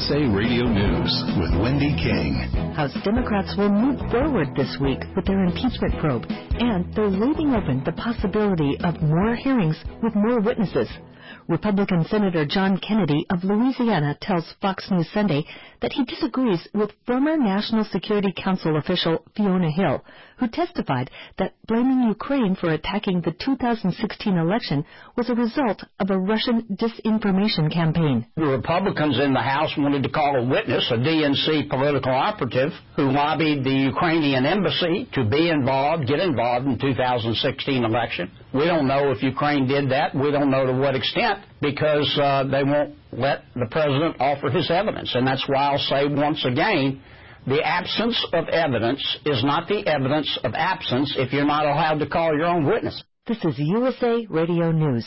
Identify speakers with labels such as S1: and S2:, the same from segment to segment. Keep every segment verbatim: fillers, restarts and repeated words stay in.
S1: S A Radio News with Wendy King.
S2: House Democrats will move forward this week with their impeachment probe, and they're leaving open the possibility of more hearings with more witnesses. Republican Senator John Kennedy of Louisiana tells Fox News Sunday that he disagrees with former National Security Council official Fiona Hill, who testified that blaming Ukraine for attacking the two thousand sixteen election was a result of a Russian disinformation campaign.
S3: The Republicans in the House wanted to call a witness, a D N C political operative, who lobbied the Ukrainian embassy to be involved, get involved in the two thousand sixteen election. We don't know if Ukraine did that. We don't know to what extent, because uh, they won't let the president offer his evidence. And that's why I'll say once again, the absence of evidence is not the evidence of absence if you're not allowed to call your own witness.
S2: This is U S A Radio News.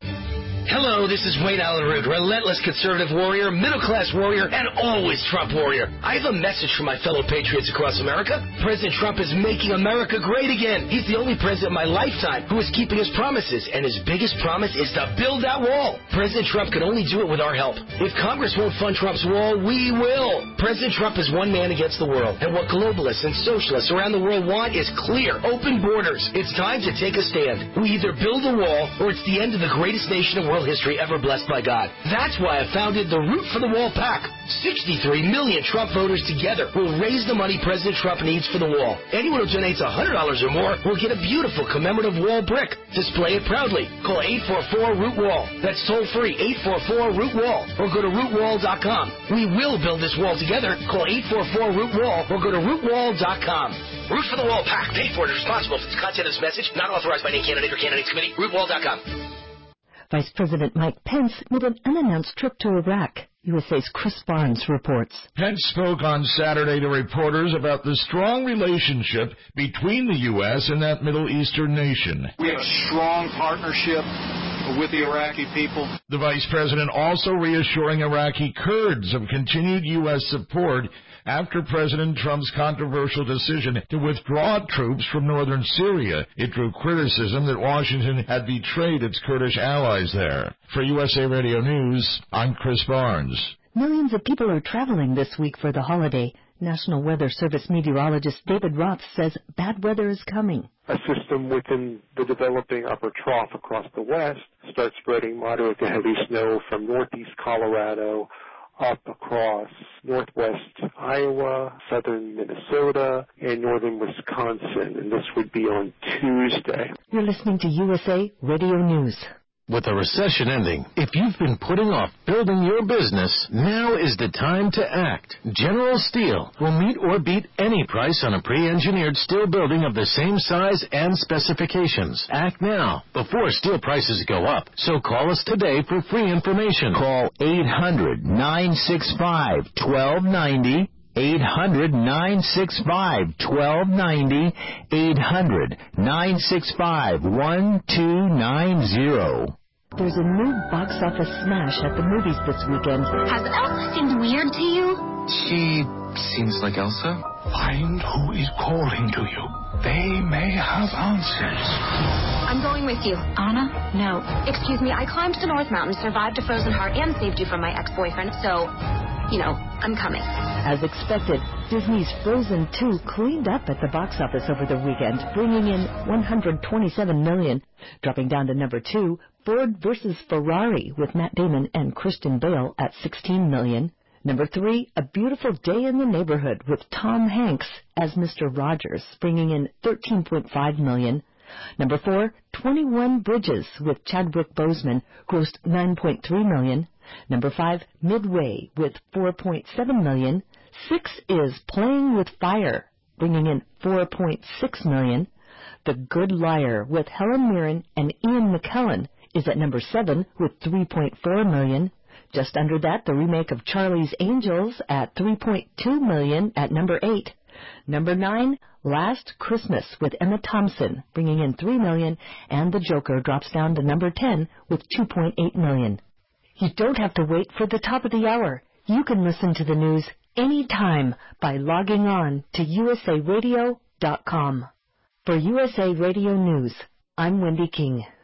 S4: Hello, this is Wayne Allen Root, relentless conservative warrior, middle-class warrior, and always Trump warrior. I have a message for my fellow patriots across America. President Trump is making America great again. He's the only president in my lifetime who is keeping his promises, and his biggest promise is to build that wall. President Trump can only do it with our help. If Congress won't fund Trump's wall, we will. President Trump is one man against the world, and what globalists and socialists around the world want is clear, open borders. It's time to take a stand. We either build a wall, or it's the end of the greatest nation in world history ever blessed by God. That's why I founded the Root for the Wall PAC. sixty-three million Trump voters together will raise the money President Trump needs for the wall. Anyone who donates one hundred dollars or more will get a beautiful commemorative wall brick. Display it proudly. Call eight four four root wall. That's toll free, eight four four root wall, or go to root wall dot com. We will build this wall together. Call eight four four root wall or go to root wall dot com. Root for the Wall PAC, paid for and responsible for the content of this message, not authorized by any candidate or candidates committee. root wall dot com.
S2: Vice President Mike Pence made an unannounced trip to Iraq. U S A's Chris Barnes reports.
S5: Pence spoke on Saturday to reporters about the strong relationship between the U S and that Middle Eastern nation.
S6: We have a strong partnership with the Iraqi people.
S5: The vice president also reassuring Iraqi Kurds of continued U S support after President Trump's controversial decision to withdraw troops from northern Syria. It drew criticism that Washington had betrayed its Kurdish allies there. For U S A Radio News, I'm Chris Barnes.
S2: Millions of people are traveling this week for the holiday. National Weather Service meteorologist David Roth says bad weather is coming.
S7: A system within the developing upper trough across the west starts spreading moderate to heavy snow from northeast Colorado up across northwest Iowa, southern Minnesota, and northern Wisconsin, and this would be on Tuesday.
S2: You're listening to U S A Radio News.
S8: With the recession ending, if you've been putting off building your business, now is the time to act. General Steel will meet or beat any price on a pre-engineered steel building of the same size and specifications. Act now, before steel prices go up. So call us today for free information.
S9: Call eight hundred, nine six five, one two nine zero. eight hundred, nine six five, one two nine zero. eight hundred, nine six five, one two nine zero.
S2: There's a new box office smash at the movies this weekend.
S10: Has Elsa seemed weird to you?
S11: She seems like Elsa.
S12: Find who is calling to you. They may have answers.
S10: I'm going with you.
S13: Anna? No.
S10: Excuse me, I climbed the North Mountain, survived a frozen heart, and saved you from my ex-boyfriend, so, you know, I'm coming.
S2: As expected, Disney's Frozen two cleaned up at the box office over the weekend, bringing in one hundred twenty-seven million dollars. Dropping down to number two, Ford versus Ferrari with Matt Damon and Christian Bale at sixteen million dollars. Number three, A Beautiful Day in the Neighborhood with Tom Hanks as Mister Rogers, bringing in thirteen point five million dollars. Number four, twenty-one Bridges with Chadwick Boseman, grossed nine point three million dollars. Number five, Midway with four point seven million dollars. Six is Playing with Fire, bringing in four point six million dollars. The Good Liar with Helen Mirren and Ian McKellen is at number seven with three point four million dollars. Just under that, the remake of Charlie's Angels at three point two million dollars at number eight. Number nine, Last Christmas with Emma Thompson, bringing in three million dollars, and The Joker drops down to number ten with two point eight million dollars. You don't have to wait for the top of the hour. You can listen to the news anytime by logging on to U S A radio dot com. For U S A Radio News, I'm Wendy King.